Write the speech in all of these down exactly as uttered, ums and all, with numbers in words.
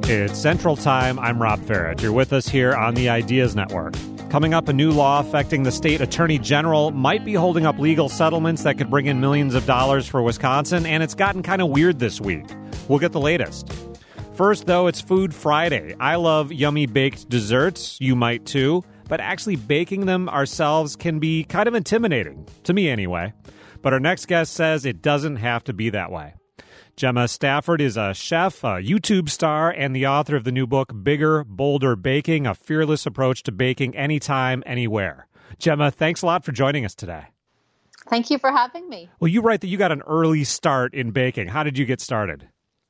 It's Central Time. I'm Rob Farrett. You're with us here on the Ideas Network. Coming up, a new law affecting the state attorney general might be holding up legal settlements that could bring in millions of dollars for Wisconsin, and it's gotten kind of weird this week. We'll get the latest. First, though, it's Food Friday. I love yummy baked desserts. You might too. But actually baking them ourselves can be kind of intimidating, to me anyway. But our next guest says it doesn't have to be that way. Gemma Stafford is a chef, a YouTube star, and the author of the new book, Bigger, Bolder Baking, a fearless approach to baking anytime, anywhere. Gemma, thanks a lot for joining us today. Thank you for having me. Well, you write that you got an early start in baking. How did you get started?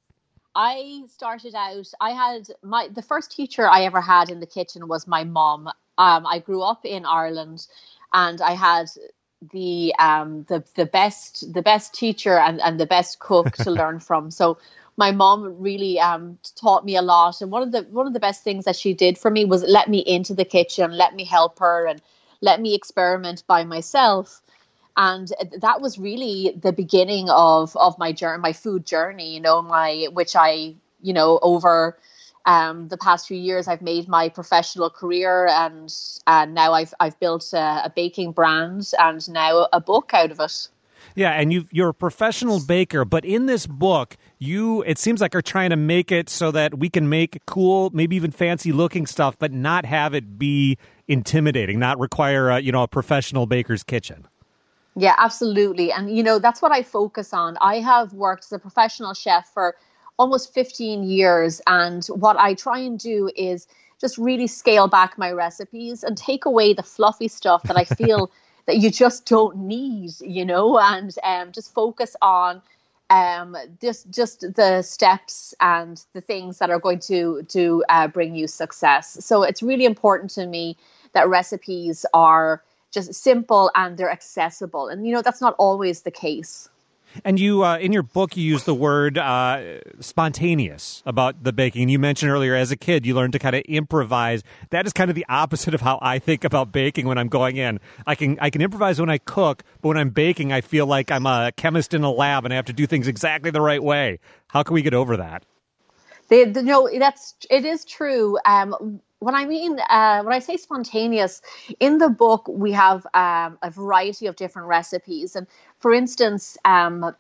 I started out, I had my, the first teacher I ever had in the kitchen was my mom. Um, I grew up in Ireland and I had the um the the best the best teacher and, and the best cook to learn from. So my mom really um taught me a lot, and one of the one of the best things that she did for me was let me into the kitchen, let me help her, and let me experiment by myself. And that was really the beginning of of my journey, my food journey, you know, my which I, you know, over Um, the past few years, I've made my professional career, and and now I've I've built a, a baking brand and now a book out of it. Yeah, and you you're a professional baker, but in this book, you it seems like are trying to make it so that we can make cool, maybe even fancy looking stuff, but not have it be intimidating, not require a, you know a professional baker's kitchen. Yeah, absolutely, and you know that's what I focus on. I have worked as a professional chef for almost fifteen years. And what I try and do is just really scale back my recipes and take away the fluffy stuff that I feel that you just don't need, you know, and um, just focus on um, this, just the steps and the things that are going to, to uh, bring you success. So it's really important to me that recipes are just simple and they're accessible. And, you know, that's not always the case. And you, uh, in your book, you use the word uh, spontaneous about the baking. You mentioned earlier, as a kid, you learned to kind of improvise. That is kind of the opposite of how I think about baking when I'm going in. I can I can improvise when I cook, but when I'm baking, I feel like I'm a chemist in a lab and I have to do things exactly the right way. How can we get over that? They, the, no, that's it is true. Um, when I mean uh, when I say spontaneous, in the book we have um, a variety of different recipes, and for instance, um,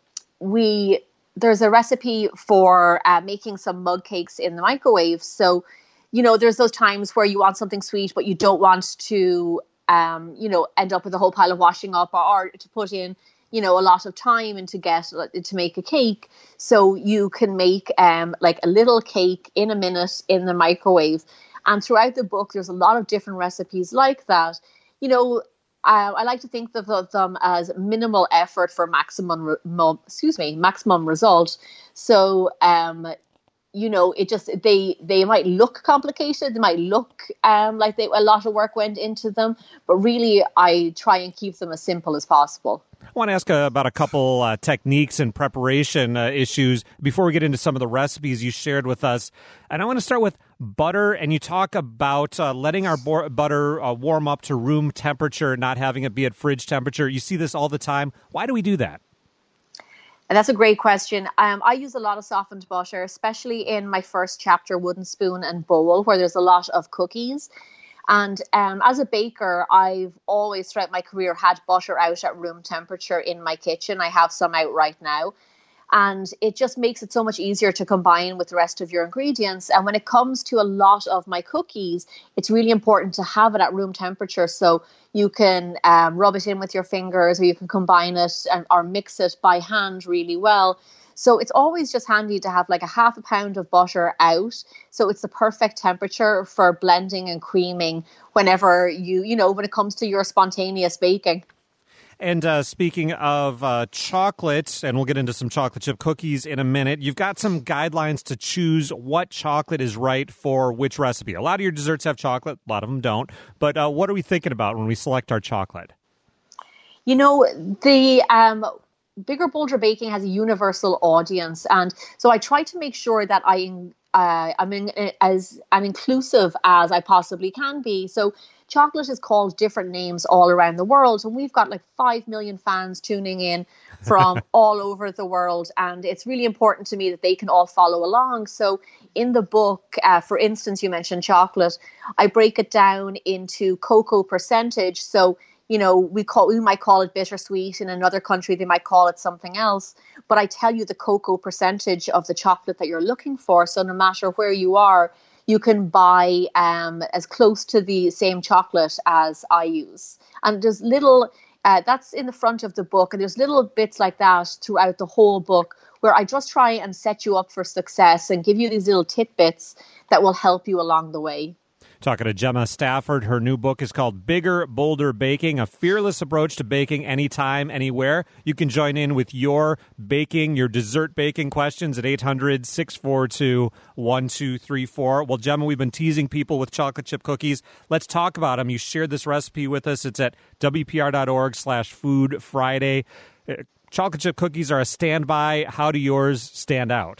we there's a recipe for uh, making some mug cakes in the microwave. So, you know, there's those times where you want something sweet, but you don't want to, um, you know, end up with a whole pile of washing up, or, or to put in, you know, a lot of time and to get to make a cake. So you can make um, like a little cake in a minute in the microwave. And throughout the book, there's a lot of different recipes like that. You know, I, I like to think of them as minimal effort for maximum, re- mo- excuse me, maximum result. So, um, you know, it just they they might look complicated. They might look um, like they, a lot of work went into them, but really, I try and keep them as simple as possible. I want to ask uh, about a couple uh, techniques and preparation uh, issues before we get into some of the recipes you shared with us. And I want to start with butter. And you talk about uh, letting our bo- butter uh, warm up to room temperature, not having it be at fridge temperature. You see this all the time. Why do we do that? And that's a great question. Um, I use a lot of softened butter, especially in my first chapter, Wooden Spoon and Bowl, where there's a lot of cookies. And um, as a baker, I've always throughout my career had butter out at room temperature in my kitchen. I have some out right now. And it just makes it so much easier to combine with the rest of your ingredients. And when it comes to a lot of my cookies, it's really important to have it at room temperature. So you can um, rub it in with your fingers, or you can combine it and, or mix it by hand really well. So it's always just handy to have like a half a pound of butter out. So it's the perfect temperature for blending and creaming whenever you, you know, when it comes to your spontaneous baking. And uh, speaking of uh, chocolate, and we'll get into some chocolate chip cookies in a minute, you've got some guidelines to choose what chocolate is right for which recipe. A lot of your desserts have chocolate, a lot of them don't. But uh, what are we thinking about when we select our chocolate? You know, the um, Bigger Bolder Baking has a universal audience. And so I try to make sure that I, uh, I'm in, as an inclusive as I possibly can be. So chocolate is called different names all around the world. And we've got like five million fans tuning in from all over the world. And it's really important to me that they can all follow along. So in the book, uh, for instance, you mentioned chocolate, I break it down into cocoa percentage. So, you know, we call we might call it bittersweet. In another country, they might call it something else. But I tell you the cocoa percentage of the chocolate that you're looking for. So no matter where you are, you can buy um, as close to the same chocolate as I use. And there's little, uh, that's in the front of the book. And there's little bits like that throughout the whole book where I just try and set you up for success and give you these little tidbits that will help you along the way. Talking to Gemma Stafford. Her new book is called Bigger, Bolder Baking, a fearless approach to baking anytime, anywhere. You can join in with your baking, your dessert baking questions at eight hundred, six four two, one two three four. Well, Gemma, we've been teasing people with chocolate chip cookies. Let's talk about them. You shared this recipe with us. It's at W P R dot org slash Food Friday. Chocolate chip cookies are a standby. How do yours stand out?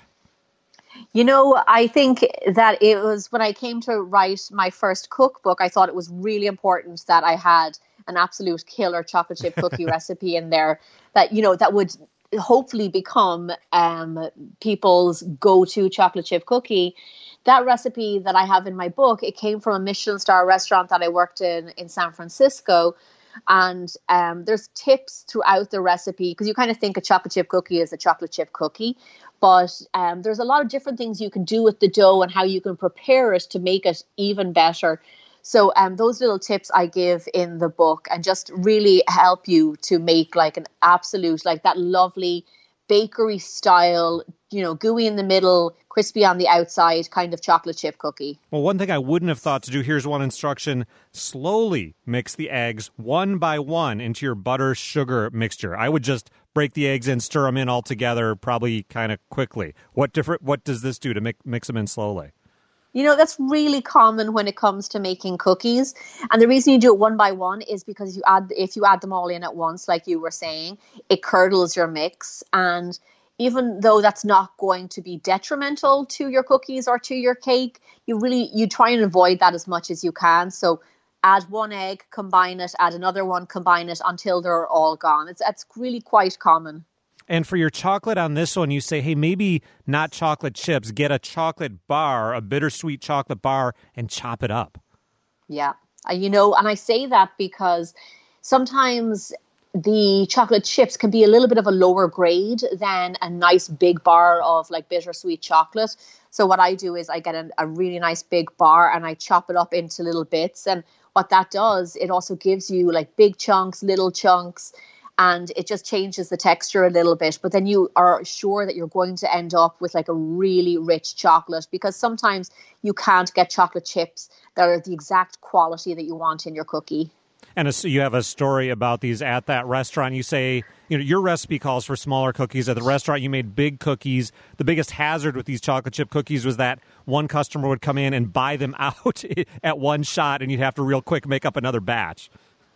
You know, I think that it was when I came to write my first cookbook, I thought it was really important that I had an absolute killer chocolate chip cookie recipe in there that, you know, that would hopefully become um, people's go-to chocolate chip cookie. That recipe that I have in my book, it came from a Michelin star restaurant that I worked in in San Francisco. And um, there's tips throughout the recipe because you kind of think a chocolate chip cookie is a chocolate chip cookie. But um, there's a lot of different things you can do with the dough and how you can prepare it to make it even better. So um, those little tips I give in the book and just really help you to make like an absolute, like that lovely bakery style, you know, gooey in the middle, crispy on the outside kind of chocolate chip cookie. Well, one thing I wouldn't have thought to do, here's one instruction, slowly mix the eggs one by one into your butter sugar mixture. I would just break the eggs in, stir them in all together, probably kind of quickly. What different? What does this do to make, mix them in slowly? You know, that's really common when it comes to making cookies. And the reason you do it one by one is because you add, if you add them all in at once, like you were saying, it curdles your mix. And even though that's not going to be detrimental to your cookies or to your cake, you really, you try and avoid that as much as you can. So add one egg, combine it, add another one, combine it until they're all gone. It's, it's really quite common. And for your chocolate on this one, you say, hey, maybe not chocolate chips, get a chocolate bar, a bittersweet chocolate bar, and chop it up. Yeah. Uh, you know, and I say that because sometimes the chocolate chips can be a little bit of a lower grade than a nice big bar of like bittersweet chocolate. So what I do is I get a, a really nice big bar and I chop it up into little bits. And what that does, it also gives you like big chunks, little chunks, and it just changes the texture a little bit. But then you are sure that you're going to end up with like a really rich chocolate, because sometimes you can't get chocolate chips that are the exact quality that you want in your cookie. And so you have a story about these at that restaurant. You say, you know, your recipe calls for smaller cookies. At the restaurant, you made big cookies. The biggest hazard with these chocolate chip cookies was that one customer would come in and buy them out at one shot, and you'd have to real quick make up another batch.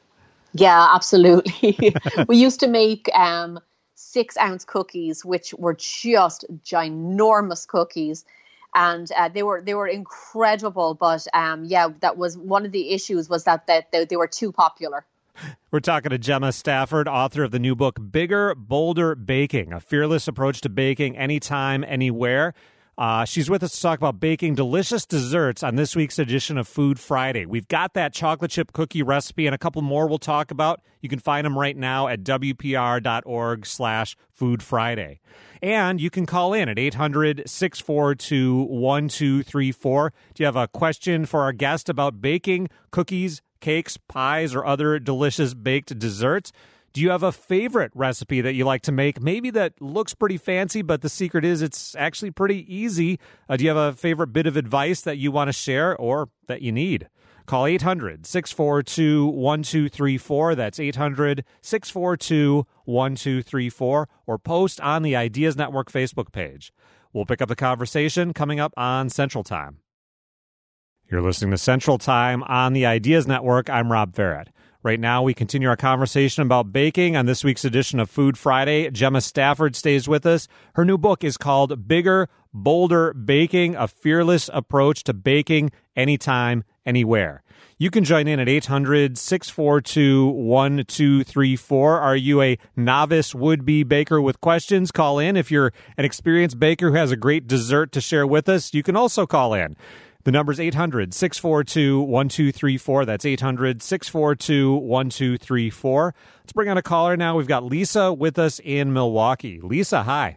Yeah, absolutely. We used to make um, six ounce cookies, which were just ginormous cookies. And uh, they were they were incredible. But um, yeah, that was one of the issues, was that, that they, they were too popular. We're talking to Gemma Stafford, author of the new book, Bigger, Bolder Baking, a fearless approach to baking anytime, anywhere. Uh, she's with us to talk about baking delicious desserts on this week's edition of Food Friday. We've got that chocolate chip cookie recipe and a couple more we'll talk about. You can find them right now at W P R dot org slash Food Friday. And you can call in at eight hundred, six four two, one two three four. Do you have a question for our guest about baking cookies, cakes, pies, or other delicious baked desserts? Do you have a favorite recipe that you like to make? Maybe that looks pretty fancy, but the secret is it's actually pretty easy. Uh, do you have a favorite bit of advice that you want to share or that you need? Call eight hundred, six four two, one two three four. That's eight hundred, six four two, one two three four. Or post on the Ideas Network Facebook page. We'll pick up the conversation coming up on Central Time. You're listening to Central Time on the Ideas Network. I'm Rob Farrett. Right now, we continue our conversation about baking on this week's edition of Food Friday. Gemma Stafford stays with us. Her new book is called Bigger, Bolder Baking, a fearless approach to baking anytime, anywhere. You can join in at eight hundred, six four two, one two three four. Are you a novice would-be baker with questions? Call in. If you're an experienced baker who has a great dessert to share with us, you can also call in. The number is eight hundred, six four two, one two three four. That's eight hundred, six four two, one two three four. Let's bring on a caller now. We've got Lisa with us in Milwaukee. Lisa, hi.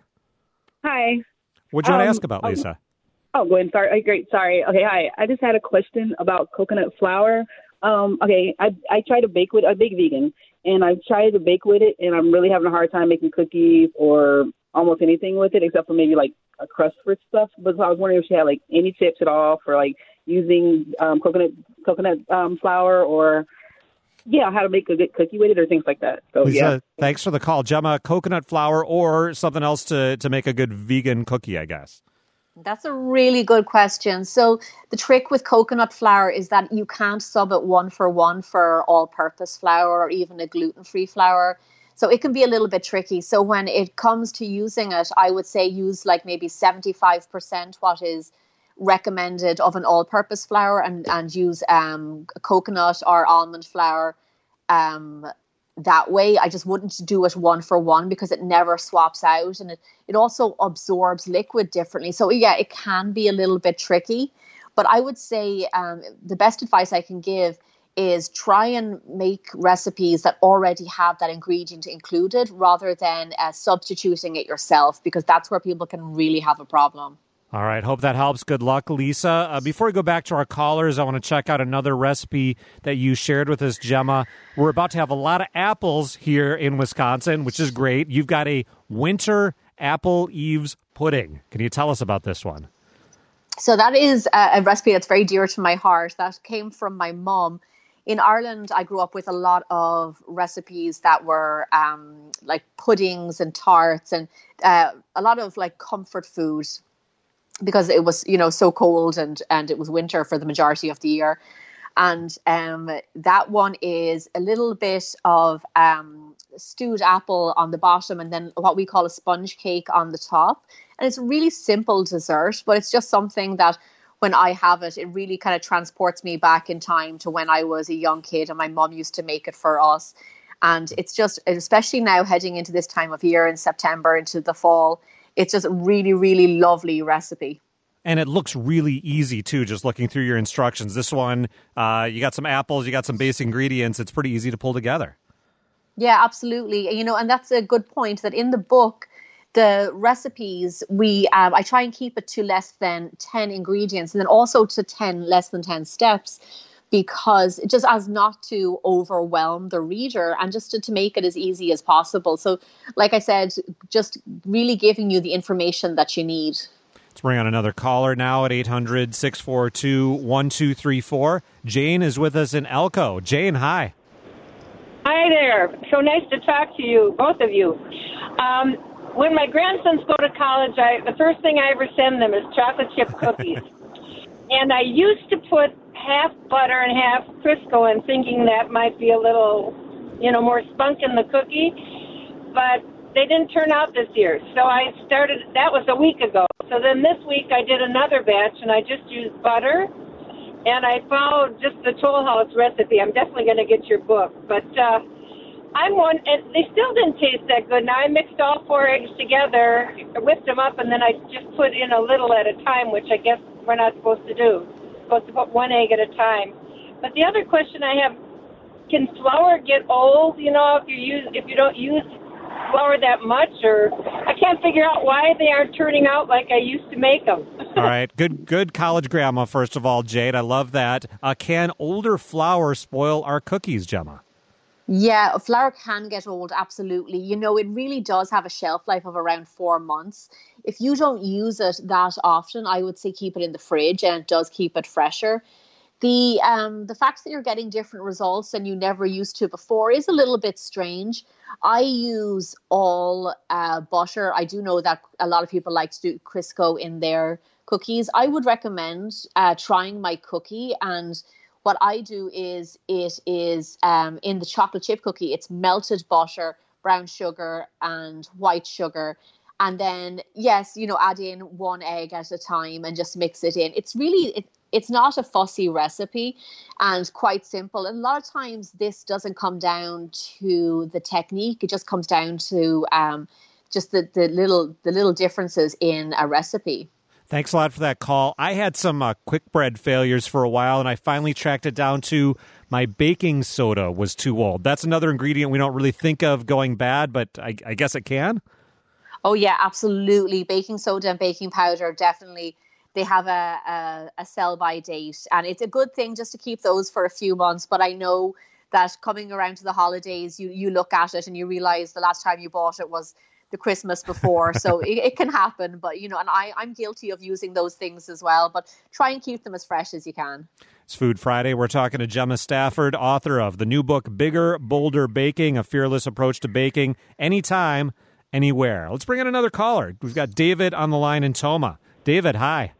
Hi. What do you want um, to ask about, Lisa? Oh, go ahead. Sorry. Oh, great. Sorry. Okay. Hi. I just had a question about coconut flour. Um, okay. I I try to bake with a big vegan, and I've tried to bake with it, and I'm really having a hard time making cookies or almost anything with it, except for maybe like a crust for stuff. But I was wondering if she had like any tips at all for like using um, coconut coconut um, flour, or yeah, how to make a good cookie with it or things like that. So Lisa, yeah. Thanks for the call, Gemma. Coconut flour or something else to to make a good vegan cookie, I guess. That's a really good question. So the trick with coconut flour is that you can't sub it one for one for all-purpose flour or even a gluten-free flour. So it can be a little bit tricky. So when it comes to using it, I would say use like maybe seventy-five percent what is recommended of an all-purpose flour, and, and use um, coconut or almond flour um, that way. I just wouldn't do it one for one because it never swaps out, and it, it also absorbs liquid differently. So yeah, it can be a little bit tricky, but I would say um, the best advice I can give is try and make recipes that already have that ingredient included rather than uh, substituting it yourself, because that's where people can really have a problem. All right. Hope that helps. Good luck, Lisa. Uh, before we go back to our callers, I want to check out another recipe that you shared with us, Gemma. We're about to have a lot of apples here in Wisconsin, which is great. You've got a winter apple eaves pudding. Can you tell us about this one? So that is a, a recipe that's very dear to my heart. That came from my mom. In Ireland, I grew up with a lot of recipes that were um, like puddings and tarts and uh, a lot of like comfort food, because it was, you know, so cold and, and it was winter for the majority of the year. And um, that one is a little bit of um, stewed apple on the bottom and then what we call a sponge cake on the top. And it's a really simple dessert, but it's just something that when I have it, it really kind of transports me back in time to when I was a young kid and my mom used to make it for us. And it's just, especially now heading into this time of year in September, into the fall, it's just a really, really lovely recipe. And it looks really easy, too, just looking through your instructions. This one, uh, you got some apples, you got some base ingredients. It's pretty easy to pull together. Yeah, absolutely. You know, and that's a good point that in the book, the recipes, we um, I try and keep it to less than ten ingredients and then also to ten less than ten steps, because just as not to overwhelm the reader and just to, to make it as easy as possible. So like I said, just really giving you the information that you need. Let's bring on another caller now at eight hundred, six four two, one two three four. Jane is with us in Elko. Jane, hi. Hi there. So nice to talk to you, both of you. Um, when my grandsons go to college, I, the first thing I ever send them is chocolate chip cookies. And I used to put half butter and half Crisco in, thinking that might be a little, you know, more spunk in the cookie. But they didn't turn out this year. So I started, that was a week ago. So then this week I did another batch, and I just used butter. And I followed just the Toll House recipe. I'm definitely going to get your book. But uh, I'm one, and they still didn't taste that good. Now I mixed all four eggs together, whipped them up, and then I just put in a little at a time, which I guess we're not supposed to do. We're supposed to put one egg at a time. But the other question I have, can flour get old? You know, if you use if you don't use flour that much, or I can't figure out why they aren't turning out like I used to make them. All right. Good good college grandma, first of all, Jade. I love that. Uh, can older flour spoil our cookies, Gemma? Yeah, flour can get old, absolutely. You know, it really does have a shelf life of around four months. If you don't use it that often, I would say keep it in the fridge, and it does keep it fresher. The um the fact that you're getting different results than you never used to before is a little bit strange. I use all uh, butter. I do know that a lot of people like to do Crisco in their cookies. I would recommend uh, trying my cookie, and what I do is it is um, in the chocolate chip cookie, it's melted butter, brown sugar, and white sugar. And then, yes, you know, add in one egg at a time and just mix it in. It's really, it, it's not a fussy recipe and quite simple. And a lot of times this doesn't come down to the technique. It just comes down to um, just the, the little the little differences in a recipe. Thanks a lot for that call. I had some uh, quick bread failures for a while, and I finally tracked it down to my baking soda was too old. That's another ingredient we don't really think of going bad, but I, I guess it can. Oh, yeah, absolutely. Baking soda and baking powder, definitely, they have a, a, a sell-by date. And it's a good thing just to keep those for a few months. But I know that coming around to the holidays, you, you look at it and you realize the last time you bought it was the Christmas before. So it, it can happen. But, you know, and I, I'm guilty of using those things as well. But try and keep them as fresh as you can. It's Food Friday. We're talking to Gemma Stafford, author of the new book, Bigger, Bolder Baking, A Fearless Approach to Baking, Anytime, Anywhere. Let's bring in another caller. We've got David on the line in Toma. David, hi.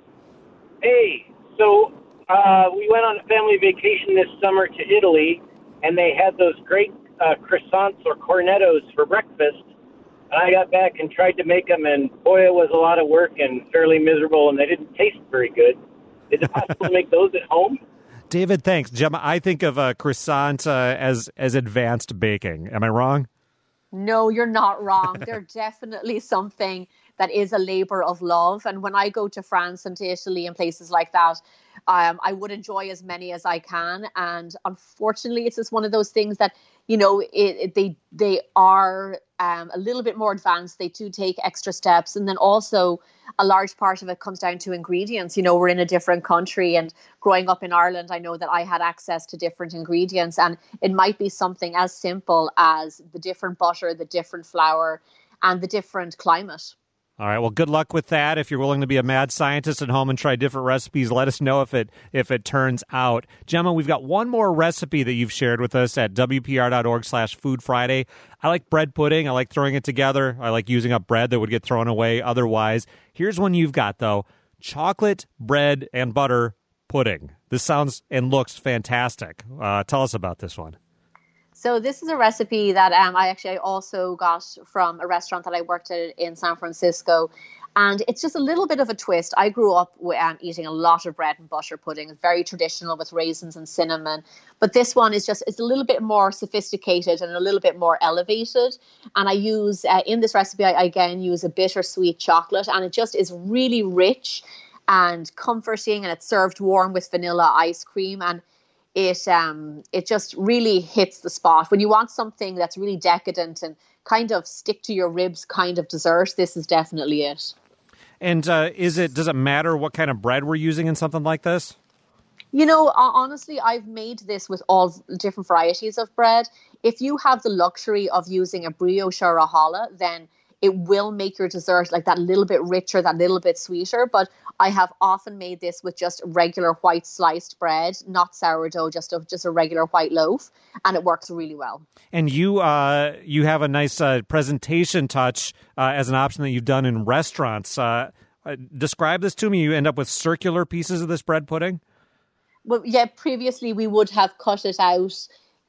Hey, so uh, we went on a family vacation this summer to Italy, and they had those great uh, croissants or cornettos for breakfast. And I got back and tried to make them, and boy, it was a lot of work and fairly miserable, and they didn't taste very good. Is it possible to make those at home? David, thanks. Gemma, I think of a croissant uh, as, as advanced baking. Am I wrong? No, you're not wrong. They're definitely something that is a labor of love. And when I go to France and to Italy and places like that, um, I would enjoy as many as I can. And unfortunately, it's just one of those things that, you know, it, it, they they are um, a little bit more advanced. They do take extra steps. And then also a large part of it comes down to ingredients. You know, we're in a different country, and growing up in Ireland, I know that I had access to different ingredients, and it might be something as simple as the different butter, the different flour, and the different climate. All right. Well, good luck with that. If you're willing to be a mad scientist at home and try different recipes, let us know if it if it turns out. Gemma, we've got one more recipe that you've shared with us at W P R dot org slash Food Friday. I like bread pudding. I like throwing it together. I like using up bread that would get thrown away otherwise. Here's one you've got, though. Chocolate, bread, and butter pudding. This sounds and looks fantastic. Uh, tell us about this one. So this is a recipe that um, I actually also got from a restaurant that I worked at in San Francisco. And it's just a little bit of a twist. I grew up with, um, eating a lot of bread and butter pudding. It's very traditional with raisins and cinnamon. But this one is just, it's a little bit more sophisticated and a little bit more elevated. And I use, uh, in this recipe, I again use a bittersweet chocolate. And it just is really rich and comforting. And it's served warm with vanilla ice cream. And it um it just really hits the spot. When you want something that's really decadent and kind of stick to your ribs kind of dessert, this is definitely it. And uh, is it does it matter what kind of bread we're using in something like this? You know, honestly, I've made this with all different varieties of bread. If you have the luxury of using a brioche or a challah, then it will make your dessert like that little bit richer, that little bit sweeter. But I have often made this with just regular white sliced bread, not sourdough, just a, just a regular white loaf, and it works really well. And you uh, you have a nice uh, presentation touch uh, as an option that you've done in restaurants. Uh, uh, describe this to me. You end up with circular pieces of this bread pudding? Well, yeah, previously we would have cut it out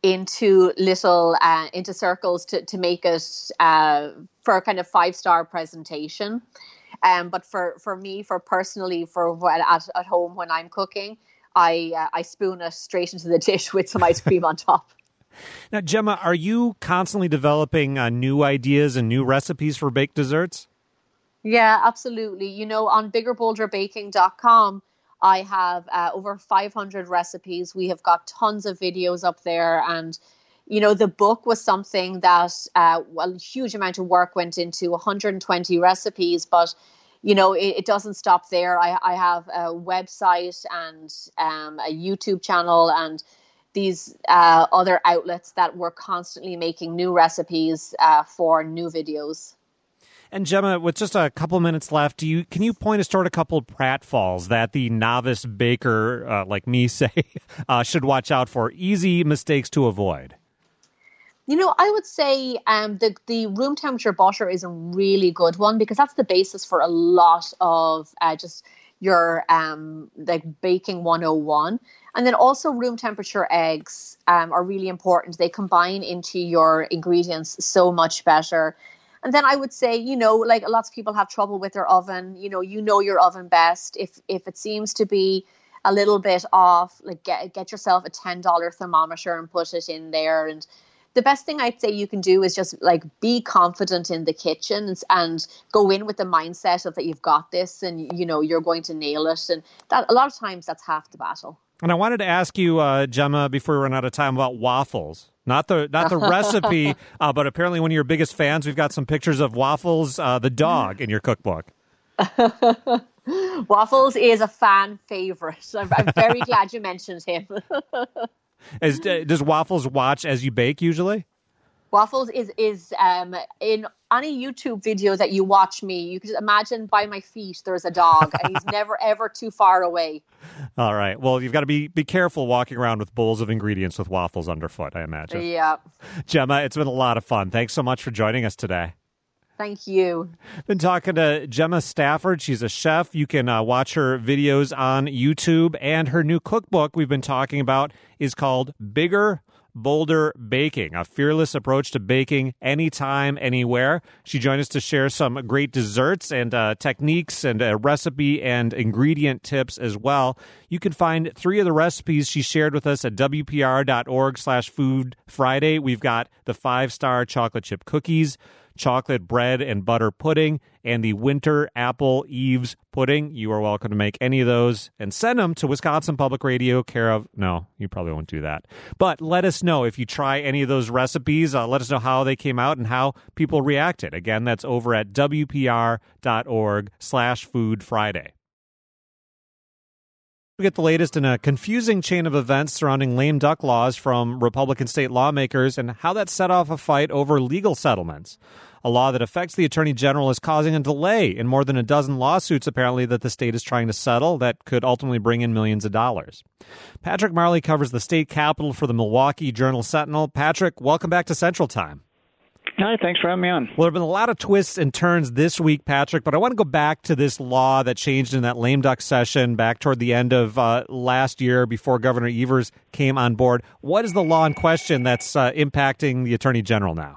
into little, uh, into circles to, to make it uh, for a kind of five-star presentation. Um, but for, for me, for personally, for at, at home when I'm cooking, I uh, I spoon it straight into the dish with some ice cream on top. Now, Gemma, are you constantly developing uh, new ideas and new recipes for baked desserts? Yeah, absolutely. You know, on bigger bolder baking dot com, I have uh, over five hundred recipes. We have got tons of videos up there. And, you know, the book was something that uh, well, a huge amount of work went into, one hundred twenty recipes. But, you know, it, it doesn't stop there. I, I have a website and um, a YouTube channel and these uh, other outlets that were constantly making new recipes uh, for new videos. And Gemma, with just a couple minutes left, do you can you point us toward a couple of pratfalls that the novice baker, uh, like me, say, uh, should watch out for? Easy mistakes to avoid. You know, I would say um, the, the room temperature butter is a really good one because that's the basis for a lot of uh, just your um, like baking one oh one. And then also room temperature eggs um, are really important. They combine into your ingredients so much better. And then I would say, you know, like lots of people have trouble with their oven. You know, you know your oven best. If if it seems to be a little bit off, like get get yourself a ten dollars thermometer and put it in there. And the best thing I'd say you can do is just like be confident in the kitchen and, and go in with the mindset of that you've got this and, you know, you're going to nail it. And that a lot of times that's half the battle. And I wanted to ask you, uh, Gemma, before we run out of time, about waffles. Not the not the recipe, uh, but apparently one of your biggest fans. We've got some pictures of Waffles, uh, the dog, in your cookbook. Waffles is a fan favorite. I'm, I'm very glad you mentioned him. Is, does Waffles watch as you bake usually? Waffles is is um, in any YouTube video that you watch me, you can just imagine by my feet there's a dog, and he's never ever too far away. All right. Well, you've got to be be careful walking around with bowls of ingredients with waffles underfoot, I imagine. Yeah. Gemma, it's been a lot of fun. Thanks so much for joining us today. Thank you. Been talking to Gemma Stafford. She's a chef. You can uh, watch her videos on YouTube, and her new cookbook we've been talking about is called Bigger, Bolder Baking, a fearless approach to baking anytime, anywhere. She joined us to share some great desserts and uh, techniques and uh, recipe and ingredient tips as well. You can find three of the recipes she shared with us at W P R dot org slash food Friday. We've got the five-star chocolate chip cookies, chocolate bread and butter pudding, and the winter apple eaves pudding. You are welcome to make any of those and send them to Wisconsin Public Radio, care of, no, you probably won't do that. But let us know if you try any of those recipes. Uh, let us know how they came out and how people reacted. Again, that's over at W P R dot org slash food Friday. We get the latest in a confusing chain of events surrounding lame duck laws from Republican state lawmakers and how that set off a fight over legal settlements. A law that affects the Attorney General is causing a delay in more than a dozen lawsuits, apparently, that the state is trying to settle that could ultimately bring in millions of dollars. Patrick Marley covers the state capitol for the Milwaukee Journal-Sentinel. Patrick, welcome back to Central Time. Hi, thanks for having me on. Well, there have been a lot of twists and turns this week, Patrick, but I want to go back to this law that changed in that lame duck session back toward the end of uh, last year before Governor Evers came on board. What is the law in question that's uh, impacting the Attorney General now?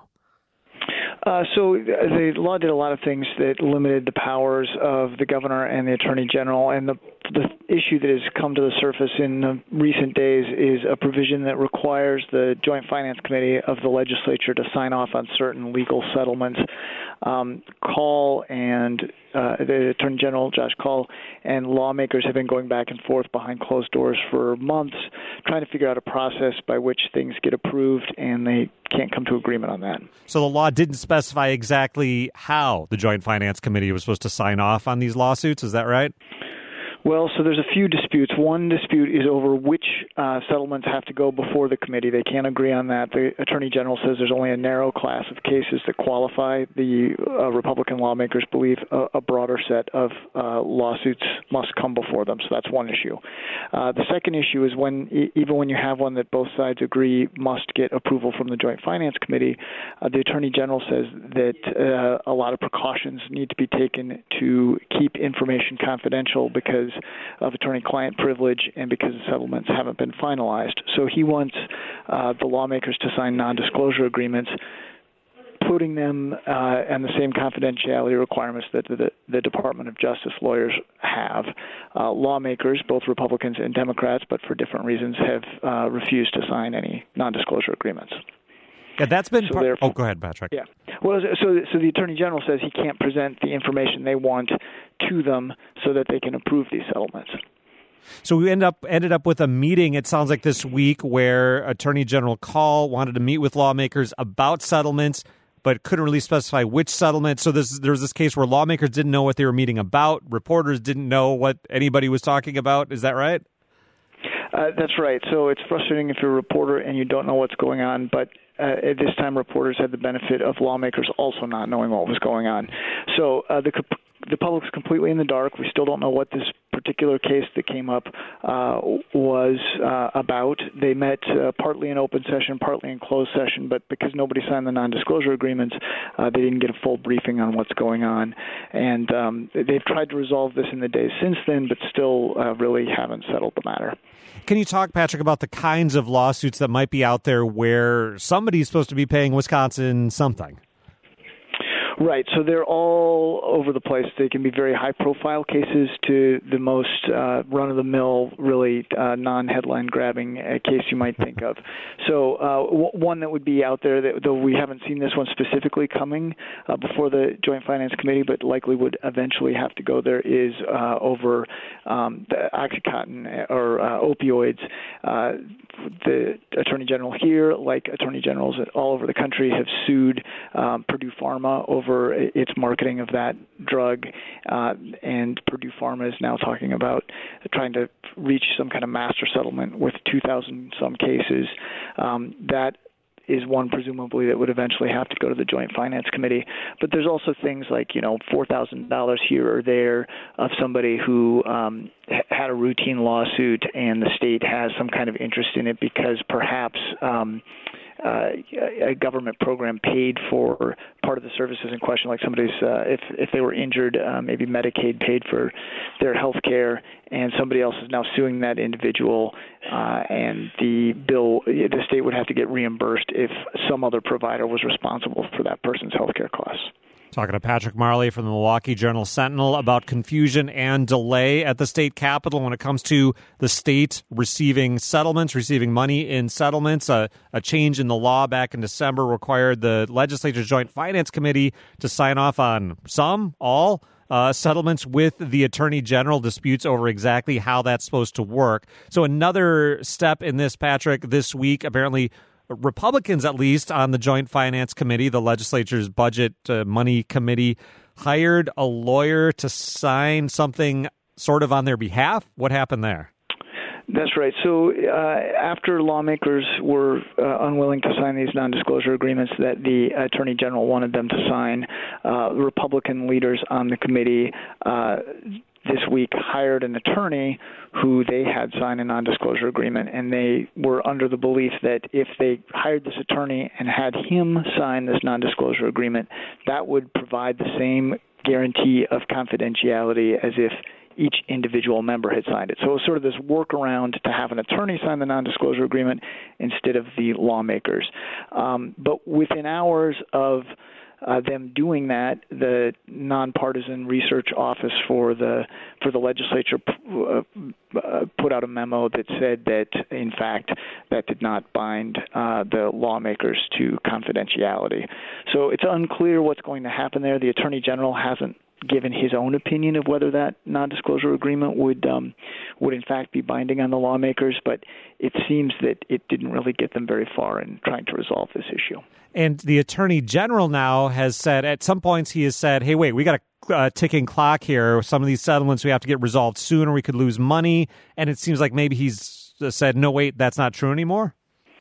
Uh, so the law did a lot of things that limited the powers of the governor and the attorney general. And the, the issue that has come to the surface in the recent days is a provision that requires the Joint Finance Committee of the legislature to sign off on certain legal settlements. Um, Call and uh, the Attorney General, Josh Call, and lawmakers have been going back and forth behind closed doors for months, trying to figure out a process by which things get approved, and they can't come to agreement on that. So the law didn't specify exactly how the Joint Finance Committee was supposed to sign off on these lawsuits. Is that right? Well, so there's a few disputes. One dispute is over which uh, settlements have to go before the committee. They can't agree on that. The Attorney General says there's only a narrow class of cases that qualify. The uh, Republican lawmakers believe a, a broader set of uh, lawsuits must come before them. So that's one issue. Uh, the second issue is when, even when you have one that both sides agree must get approval from the Joint Finance Committee, uh, the Attorney General says that uh, a lot of precautions need to be taken to keep information confidential because of attorney-client privilege and because the settlements haven't been finalized. So he wants uh, the lawmakers to sign non-disclosure agreements, putting them uh, and the same confidentiality requirements that the, the Department of Justice lawyers have. Uh, lawmakers, both Republicans and Democrats, but for different reasons, have uh, refused to sign any non-disclosure agreements. Yeah, that's been. So Par- oh, go ahead, Patrick. Yeah. Well, so so the Attorney General says he can't present the information they want to them so that they can approve these settlements. So we end up ended up with a meeting, it sounds like this week, where Attorney General Call wanted to meet with lawmakers about settlements, but couldn't really specify which settlement. So this, there was this case where lawmakers didn't know what they were meeting about. Reporters didn't know what anybody was talking about. Is that right? Uh, that's right. So it's frustrating if you're a reporter and you don't know what's going on, but uh, at this time reporters had the benefit of lawmakers also not knowing what was going on. So uh, the the public's completely in the dark. We still don't know what this particular case that came up uh, was uh, about. They met uh, partly in open session, partly in closed session, but because nobody signed the non-disclosure agreements, uh, they didn't get a full briefing on what's going on. And um, they've tried to resolve this in the days since then, but still uh, really haven't settled the matter. Can you talk, Patrick, about the kinds of lawsuits that might be out there where somebody's supposed to be paying Wisconsin something? Right. So they're all over the place. They can be very high-profile cases to the most uh, run-of-the-mill, really uh, non-headline grabbing uh, case you might think of. So uh, w- one that would be out there, that, though we haven't seen this one specifically coming uh, before the Joint Finance Committee, but likely would eventually have to go there, is uh, over um, the OxyContin or uh, opioids. Uh, the Attorney General here, like Attorney Generals all over the country, have sued um, Purdue Pharma over over its marketing of that drug, uh, and Purdue Pharma is now talking about trying to reach some kind of master settlement with two thousand some cases. Um, that is one presumably that would eventually have to go to the Joint Finance Committee. But there's also things like, you know, four thousand dollars here or there of somebody who um, had a routine lawsuit and the state has some kind of interest in it because perhaps um, Uh, a government program paid for part of the services in question, like somebody's, uh, if if they were injured, uh, maybe Medicaid paid for their health care, and somebody else is now suing that individual, uh, and the bill, the state would have to get reimbursed if some other provider was responsible for that person's health care costs. Talking to Patrick Marley from the Milwaukee Journal-Sentinel about confusion and delay at the state capitol when it comes to the state receiving settlements, receiving money in settlements. A, a change in the law back in December required the legislature's Joint Finance Committee to sign off on some, all, uh, settlements with the Attorney General, disputes over exactly how that's supposed to work. So another step in this, Patrick, this week, apparently Republicans, at least, on the Joint Finance Committee, the legislature's Budget uh, Money Committee, hired a lawyer to sign something sort of on their behalf. What happened there? That's right. So uh, after lawmakers were uh, unwilling to sign these non-disclosure agreements that the Attorney General wanted them to sign, uh, Republican leaders on the committee uh, this week hired an attorney who they had signed a non-disclosure agreement, and they were under the belief that if they hired this attorney and had him sign this non-disclosure agreement, that would provide the same guarantee of confidentiality as if each individual member had signed it. So it was sort of this workaround to have an attorney sign the non-disclosure agreement instead of the lawmakers. Um, but within hours of Uh, them doing that, the nonpartisan research office for the for the legislature uh, uh, put out a memo that said that, in fact, that did not bind uh, the lawmakers to confidentiality. So it's unclear what's going to happen there. The Attorney General hasn't given his own opinion of whether that non-disclosure agreement would um, would in fact be binding on the lawmakers, but it seems that it didn't really get them very far in trying to resolve this issue. And the Attorney General now has said, at some points he has said, hey, wait, we got a uh, ticking clock here. Some of these settlements we have to get resolved soon or we could lose money. And it seems like maybe he's said, no, wait, that's not true anymore.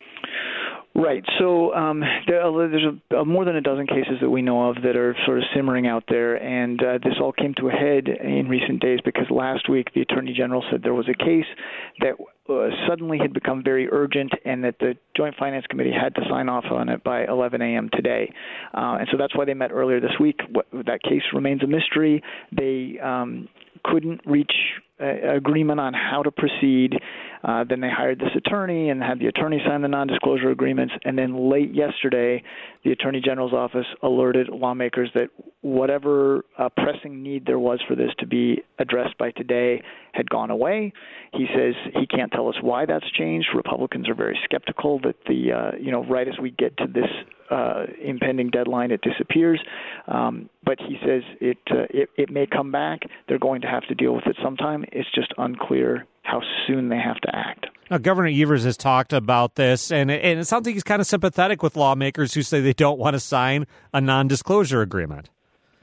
Right. So um, there, there's a, a more than a dozen cases that we know of that are sort of simmering out there, and uh, this all came to a head in recent days because last week the Attorney General said there was a case that uh, suddenly had become very urgent and that the Joint Finance Committee had to sign off on it by eleven a.m. today. Uh, and so that's why they met earlier this week. What, that case remains a mystery. They um, couldn't reach uh, agreement on how to proceed. Uh, then they hired this attorney and had the attorney sign the non-disclosure agreements. And then late yesterday, the Attorney General's office alerted lawmakers that whatever uh, pressing need there was for this to be addressed by today had gone away. He says he can't tell us why that's changed. Republicans are very skeptical that the, uh, you know, right as we get to this uh, impending deadline, it disappears. Um, but he says it, uh, it it may come back. They're going to have to deal with it sometime. It's just unclear how soon they have to act. Now, Governor Evers has talked about this, and it, and it sounds like he's kind of sympathetic with lawmakers who say they don't want to sign a non-disclosure agreement.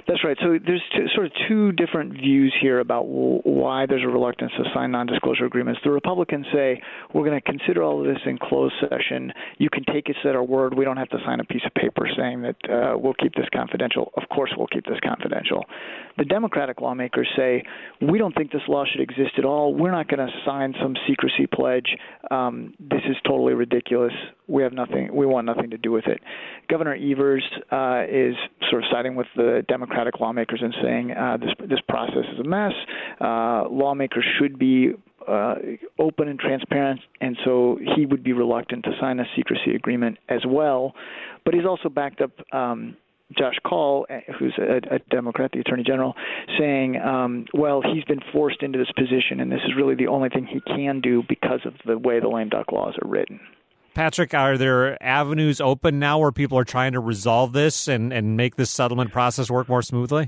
That's right. So there's two, sort of two different views here about w- why there's a reluctance to sign non-disclosure agreements. The Republicans say we're going to consider all of this in closed session. You can take us at our word. We don't have to sign a piece of paper saying that uh, we'll keep this confidential. Of course we'll keep this confidential. The Democratic lawmakers say we don't think this law should exist at all. We're not going to sign some secrecy pledge. Um, this is totally ridiculous. We have nothing. We want nothing to do with it. Governor Evers uh, is sort of siding with the Democratic lawmakers and saying uh, this this process is a mess. Uh, lawmakers should be uh, open and transparent, and so he would be reluctant to sign a secrecy agreement as well. But he's also backed up um, Josh Kaul, who's a, a Democrat, the Attorney General, saying, um, well, he's been forced into this position, and this is really the only thing he can do because of the way the lame duck laws are written. Patrick, are there avenues open now where people are trying to resolve this and, and make this settlement process work more smoothly?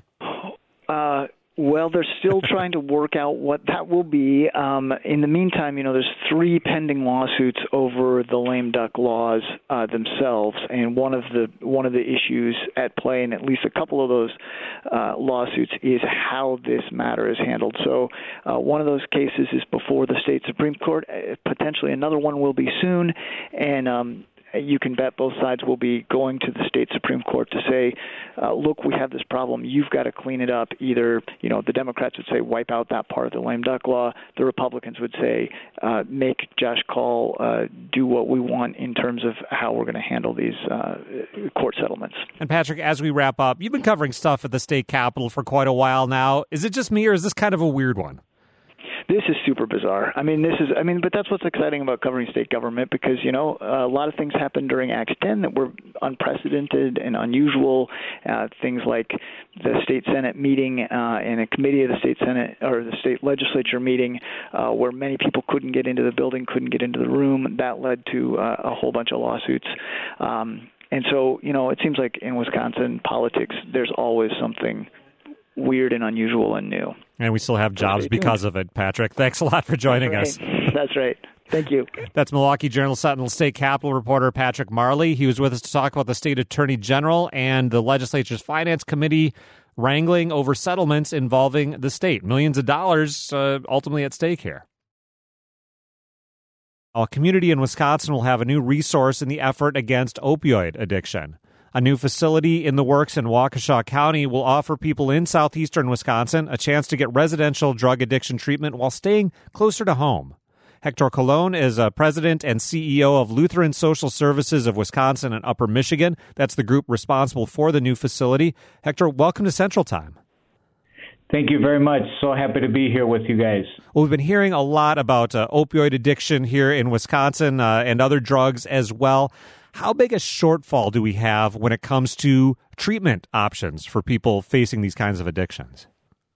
Uh, well, they're still trying to work out what that will be. Um, in the meantime, you know, there's three pending lawsuits over the lame duck laws uh, themselves, and one of the one of the issues at play in at least a couple of those uh, lawsuits is how this matter is handled. So uh, one of those cases is before the state Supreme Court. Uh, potentially another one will be soon, and um, you can bet both sides will be going to the state Supreme Court to say, uh, look, we have this problem. You've got to clean it up. Either, you know, the Democrats would say wipe out that part of the lame duck law. The Republicans would say uh, make Josh Kaul uh, do what we want in terms of how we're going to handle these uh, court settlements. And Patrick, as we wrap up, you've been covering stuff at the state capitol for quite a while now. Is it just me, or is this kind of a weird one? This is super bizarre. I mean, this is, I mean, but that's what's exciting about covering state government because, you know, a lot of things happened during Act ten that were unprecedented and unusual. Uh, things like the state Senate meeting uh, and a committee of the state Senate or the state legislature meeting uh, where many people couldn't get into the building, couldn't get into the room. That led to uh, a whole bunch of lawsuits. Um, and so, you know, it seems like in Wisconsin politics, there's always something weird and unusual and new. And we still have jobs because of it, Patrick. Thanks a lot for joining That's us. Right. That's right. Thank you. That's Milwaukee Journal-Sentinel State Capitol reporter Patrick Marley. He was with us to talk about the state attorney general and the legislature's finance committee wrangling over settlements involving the state. Millions of dollars uh, ultimately at stake here. A community in Wisconsin will have a new resource in the effort against opioid addiction. A new facility in the works in Waukesha County will offer people in southeastern Wisconsin a chance to get residential drug addiction treatment while staying closer to home. Hector Colon is a president and C E O of Lutheran Social Services of Wisconsin and Upper Michigan. That's the group responsible for the new facility. Hector, welcome to Central Time. Thank you very much. So happy to be here with you guys. Well, we've been hearing a lot about uh, opioid addiction here in Wisconsin uh, and other drugs as well. How big a shortfall do we have when it comes to treatment options for people facing these kinds of addictions?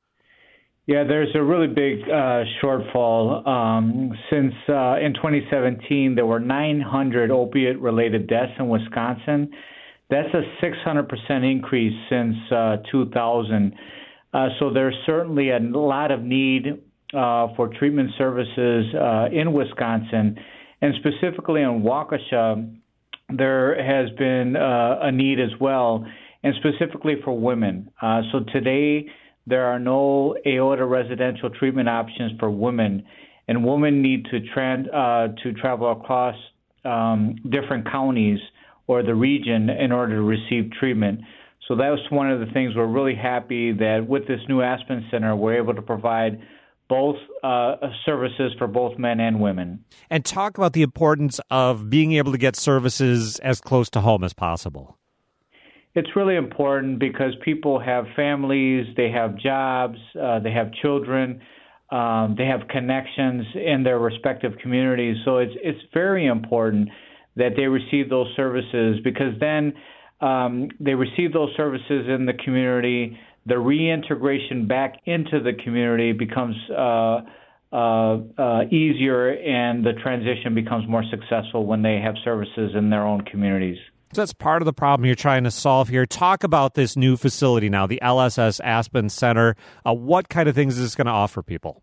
Yeah, there's a really big uh, shortfall. Um, since uh, in twenty seventeen, there were nine hundred opiate-related deaths in Wisconsin. That's a six hundred percent increase since uh, two thousand. Uh, so there's certainly a lot of need uh, for treatment services uh, in Wisconsin, and specifically in Waukesha, there has been uh, a need as well, and specifically for women. Uh, so today, there are no aorta residential treatment options for women, and women need to, tran- uh, to travel across um, different counties or the region in order to receive treatment. So that was one of the things we're really happy that with this new Aspen Center, we're able to provide both uh, services for both men and women. And talk about the importance of being able to get services as close to home as possible. It's really important because people have families, they have jobs, uh, they have children, um, they have connections in their respective communities. So it's it's very important that they receive those services because then um, they receive those services in the community. The reintegration back into the community becomes uh, uh, uh, easier, and the transition becomes more successful when they have services in their own communities. So that's part of the problem you're trying to solve here. Talk about this new facility now, the L S S Aspen Center. Uh, what kind of things is this going to offer people?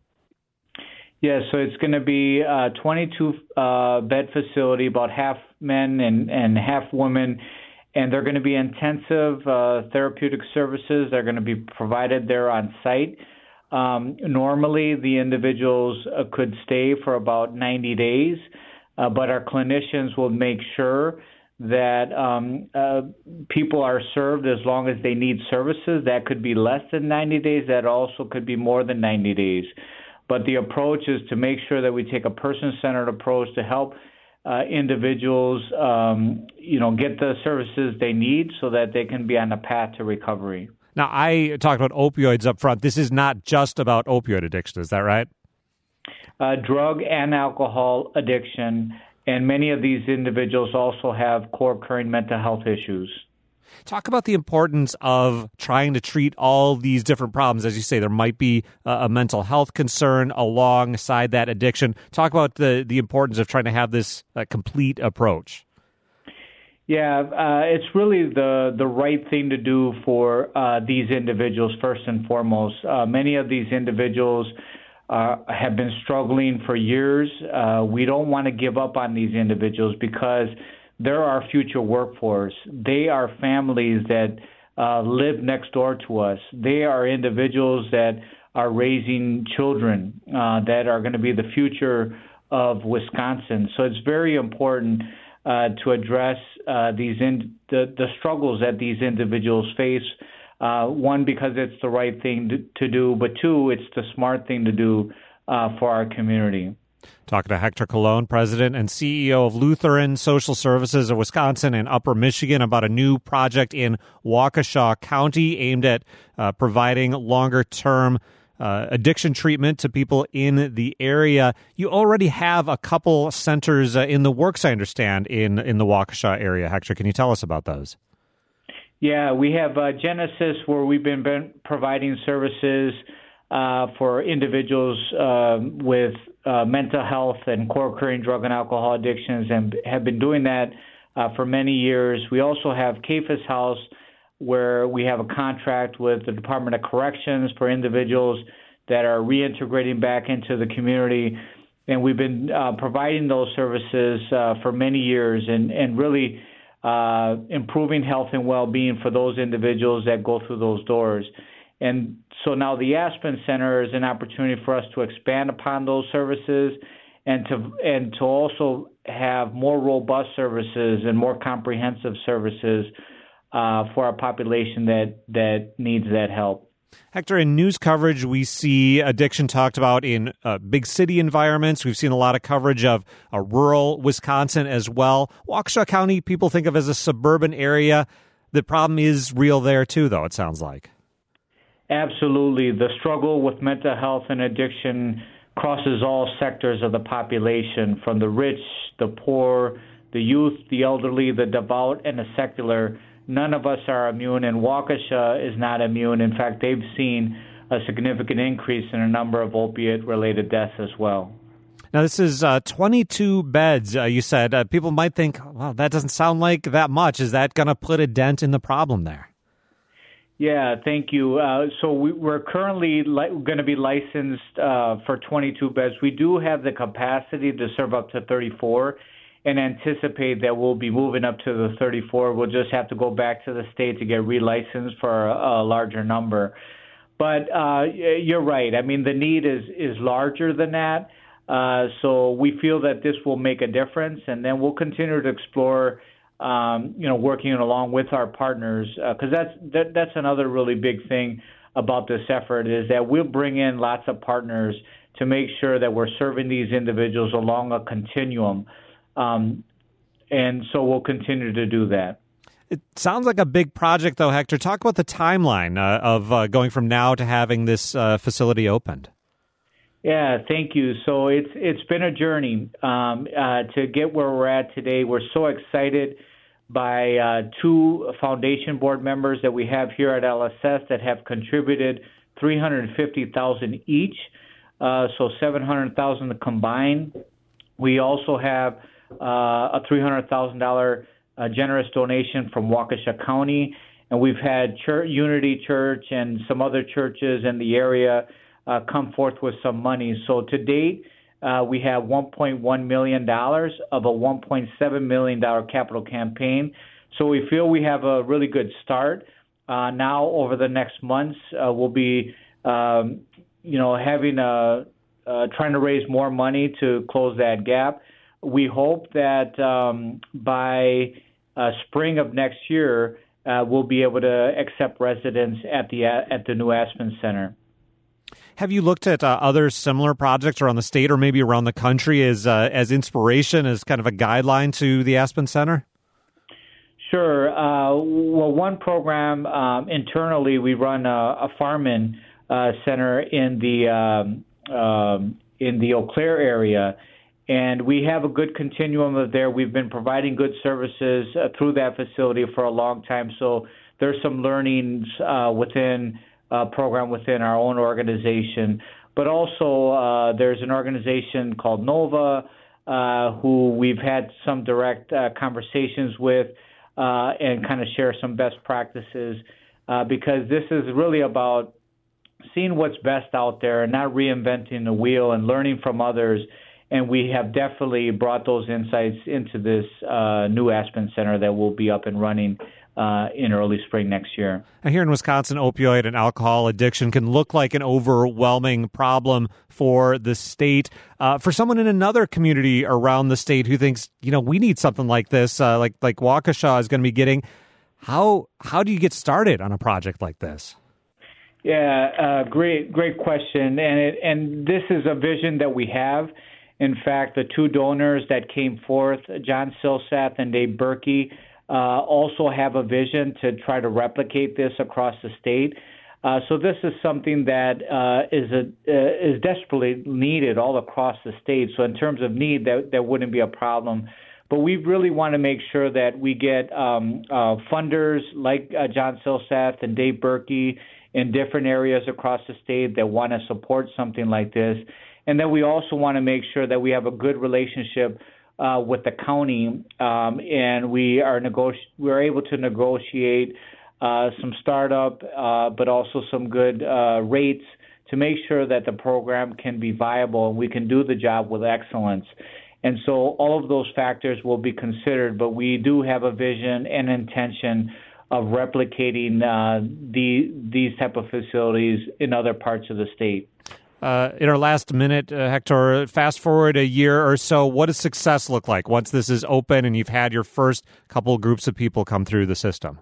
Yeah, so it's going to be a twenty-two uh, bed facility, about half men and, and half women. and they're going to be intensive uh, therapeutic services. They're going to be provided there on site. Um, normally, the individuals uh, could stay for about ninety days, uh, but our clinicians will make sure that um, uh, people are served as long as they need services. That could be less than ninety days. That also could be more than ninety days. But the approach is to make sure that we take a person-centered approach to help uh, individuals, um, you know, get the services they need so that they can be on a path to recovery. Now, I talked about opioids up front. This is not just about opioid addiction. Is that right? Uh, drug and alcohol addiction. And many of these individuals also have co-occurring mental health issues. Talk about the importance of trying to treat all these different problems. As you say, there might be a mental health concern alongside that addiction. Talk about the, the importance of trying to have this uh, complete approach. Yeah, uh, it's really the, the right thing to do for uh, these individuals first and foremost. Uh, many of these individuals Uh, have been struggling for years. Uh, we don't want to give up on these individuals because they're our future workforce. They are families that uh, live next door to us. They are individuals that are raising children uh, that are going to be the future of Wisconsin. So it's very important uh, to address uh, these in, the, the struggles that these individuals face. Uh, one, because it's the right thing to, to do, but two, it's the smart thing to do uh, for our community. Talking to Hector Colon, President and C E O of Lutheran Social Services of Wisconsin and Upper Michigan, about a new project in Waukesha County aimed at uh, providing longer-term uh, addiction treatment to people in the area. You already have a couple centers uh, in the works, I understand, in, in the Waukesha area. Hector, can you tell us about those? Yeah, we have uh, Genesis, where we've been, been providing services uh, for individuals uh, with uh, mental health and co-occurring drug and alcohol addictions, and have been doing that uh, for many years. We also have C A F S House, where we have a contract with the Department of Corrections for individuals that are reintegrating back into the community. And we've been uh, providing those services uh, for many years, and, and really Uh, improving health and well-being for those individuals that go through those doors. And so now the Aspen Center is an opportunity for us to expand upon those services and to and to also have more robust services and more comprehensive services uh, for our population that, that needs that help. Hector, in news coverage, we see addiction talked about in uh, big city environments. We've seen a lot of coverage of uh, rural Wisconsin as well. Waukesha County, people think of as a suburban area. The problem is real there, too, though, it sounds like. Absolutely. The struggle with mental health and addiction crosses all sectors of the population, from the rich, the poor, the youth, the elderly, the devout, and the secular. None of us are immune, and Waukesha is not immune. In fact, they've seen a significant increase in a number of opiate-related deaths as well. Now, this is uh, twenty-two beds, uh, you said. Uh, people might think, well, that doesn't sound like that much. Is that going to put a dent in the problem there? Yeah, thank you. Uh, so we, we're currently li- going to be licensed uh, for twenty-two beds. We do have the capacity to serve up to thirty-four, and anticipate that we'll be moving up to the thirty-four. We'll just have to go back to the state to get relicensed for a, a larger number. But uh, you're right. I mean, the need is, is larger than that. Uh, so we feel that this will make a difference, and then we'll continue to explore, um, you know, working along with our partners, because uh, that's that, that's another really big thing about this effort, is that we'll bring in lots of partners to make sure that we're serving these individuals along a continuum. Um, and so we'll continue to do that. It sounds like a big project, though, Hector. Talk about the timeline uh, of uh, going from now to having this uh, facility opened. Yeah, thank you. So it's it's been a journey um, uh, to get where we're at today. We're so excited by uh, two foundation board members that we have here at L S S that have contributed three hundred fifty thousand dollars each, uh, so seven hundred thousand dollars combined. We also have uh, a three hundred thousand dollars uh, generous donation from Waukesha County, and we've had Church, Unity Church and some other churches in the area uh, come forth with some money. So to date, uh, we have one point one million dollars of a one point seven million dollars capital campaign So we feel we have a really good start. Uh, now, over the next months, uh, we'll be, um, you know, having a, uh, trying to raise more money to close that gap. We hope that um, by uh, spring of next year, uh, we'll be able to accept residents at the at the new Aspen Center. Have you looked at uh, other similar projects around the state or maybe around the country as uh, as inspiration, as kind of a guideline to the Aspen Center? Sure. Uh, well, one program um, internally, we run a, a farm-in uh, center in the um, um, in the Eau Claire area, and we have a good continuum of there. We've been providing good services uh, through that facility for a long time, so there's some learnings uh, within a program within our own organization. But also, uh, there's an organization called NOVA, uh, who we've had some direct uh, conversations with. Uh, and kind of share some best practices uh, because this is really about seeing what's best out there and not reinventing the wheel and learning from others. And we have definitely brought those insights into this uh, new Aspen Center that will be up and running uh, in early spring next year. Now, here in Wisconsin, opioid and alcohol addiction can look like an overwhelming problem for the state. Uh, for someone in another community around the state who thinks, you know, we need something like this, uh, like like Waukesha is going to be getting, how how do you get started on a project like this? Yeah, uh, great great question, and it, and this is a vision that we have. In fact, the two donors that came forth, John Silsath and Dave Berkey, uh, also have a vision to try to replicate this across the state. Uh, so this is something that uh, is a, uh, is desperately needed all across the state. So in terms of need, that, that wouldn't be a problem. But we really want to make sure that we get um, uh, funders like uh, John Silsath and Dave Berkey in different areas across the state that want to support something like this. And then we also want to make sure that we have a good relationship uh, with the county, um, and we are negoti- we're able to negotiate uh, some startup, uh, but also some good uh, rates to make sure that the program can be viable and we can do the job with excellence. And so all of those factors will be considered, but we do have a vision and intention of replicating uh, the these type of facilities in other parts of the state. Uh, in our last minute, uh, Hector, fast forward a year or so, what does success look like once this is open and you've had your first couple groups of people come through the system?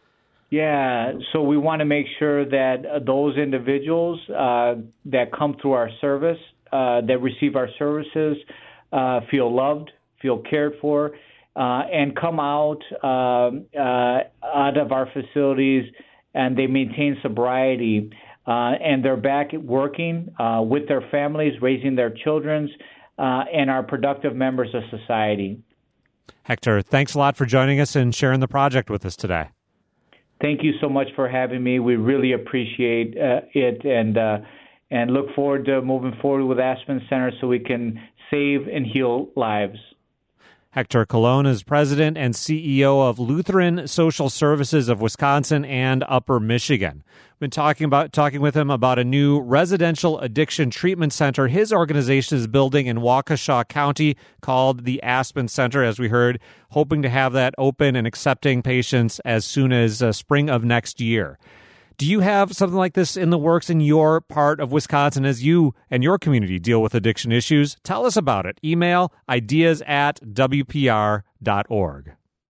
Yeah, so we want to make sure that uh, those individuals uh, that come through our service, uh, that receive our services, uh, feel loved, feel cared for, uh, and come out uh, uh, out of our facilities and they maintain sobriety. Uh, and they're back working uh, with their families, raising their children, uh, and are productive members of society. Hector, thanks a lot for joining us and sharing the project with us today. Thank you so much for having me. We really appreciate uh, it and uh, and look forward to moving forward with Aspen Center so we can save and heal lives. Hector Colon is president and C E O of Lutheran Social Services of Wisconsin and Upper Michigan. We've been talking about talking with him about a new residential addiction treatment center his organization is building in Waukesha County called the Aspen Center, as we heard, hoping to have that open and accepting patients as soon as uh, spring of next year. Do you have something like this in the works in your part of Wisconsin as you and your community deal with addiction issues? Tell us about it. Email ideas at w p r dot org.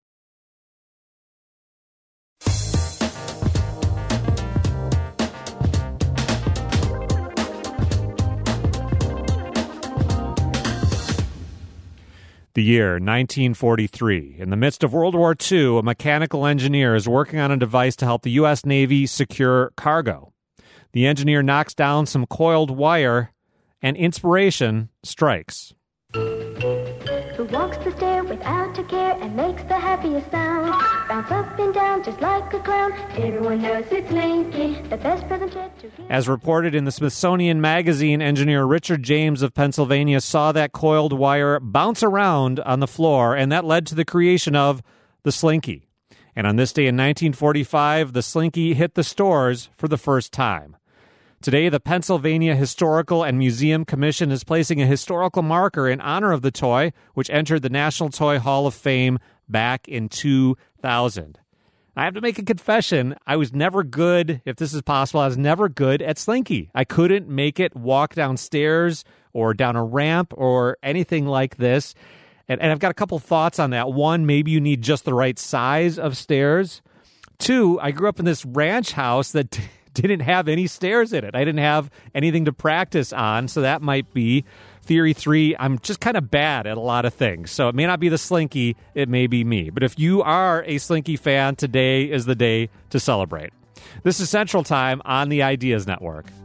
The year, nineteen forty-three. In the midst of World War Two, a mechanical engineer is working on a device to help the U S Navy secure cargo. The engineer knocks down some coiled wire, and inspiration strikes. Who walks the stair without a care and makes the happiest sound? Bounce up and down just like a clown. Everyone knows it's Linky, the best present yet to give. As reported in the Smithsonian Magazine, engineer Richard James of Pennsylvania saw that coiled wire bounce around on the floor, and that led to the creation of the Slinky. And on this day in nineteen forty-five, the Slinky hit the stores for the first time. Today, the Pennsylvania Historical and Museum Commission is placing a historical marker in honor of the toy, which entered the National Toy Hall of Fame back in two thousand. I have to make a confession. I was never good, if this is possible, I was never good at Slinky. I couldn't make it walk downstairs or down a ramp or anything like this. And, and I've got a couple thoughts on that. One, maybe you need just the right size of stairs. Two, I grew up in this ranch house that t- didn't have any stairs in it. I didn't have anything to practice on, so that might be. Theory three, I'm just kind of bad at a lot of things. So it may not be the Slinky, it may be me. But if you are a Slinky fan, today is the day to celebrate. This is Central Time on the Ideas Network.